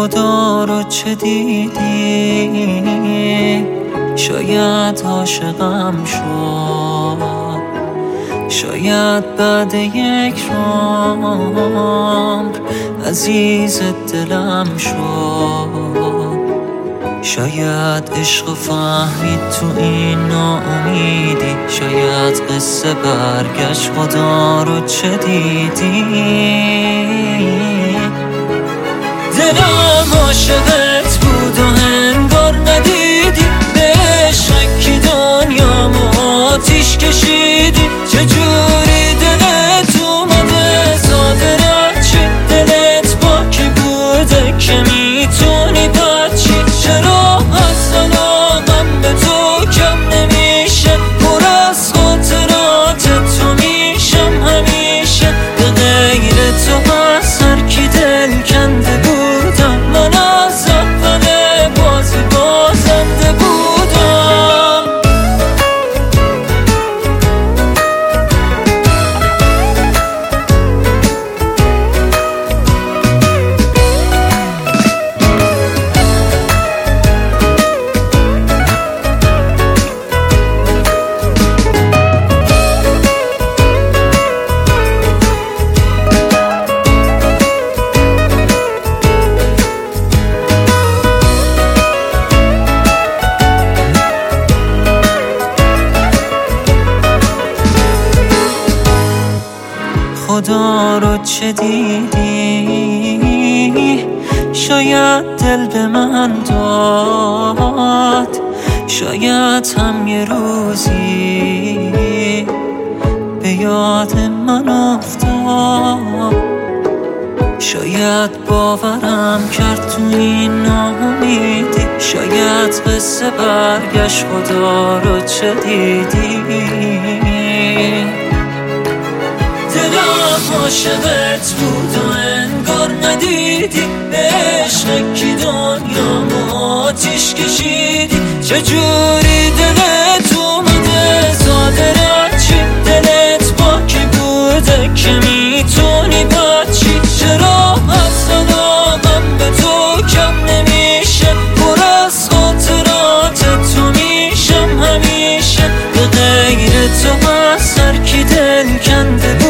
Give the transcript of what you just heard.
خدا رو چه دیدی؟ شاید عاشقم شد، شاید بعد یک عمر عزیز دلم شد. شاید عشق فهمید تو این ناامیدی، شاید قصه برگشت خدا رو چه دیدی؟ دلم عاشقت بود و انگار ندیدی، به شکی دنیامو آتیش کشیدی. چجوری دلت اومده زاده رچی؟ دلت با کی بوده که میتونی بچی؟ چرا از علاقم به تو کم نمیشه؟ پر از خاطرات تو میشم همیشه. به غیر تو از هر کی دل کنده بودم، من از اول بازی بازنده بودم. خدا رو چه دیدی؟ شاید دل به من داد، شاید هم یه روزی به یاد من افتاد. شاید باورم کرد تو این ناامیدی، شاید قصه برگشت خدا رو چه دیدی؟ دلم عاشقت بود و انگار ندیدی، به عشق کی دنیامو آتیش کشیدی. چجوری دلت اومده زاده رچی؟ دلت با کی بوده که میتونی بچی؟ چرا از علاقم به تو کم نمیشه؟ پر از خاطرات تو میشم همیشه. به غیر تو از هر کی دل کنده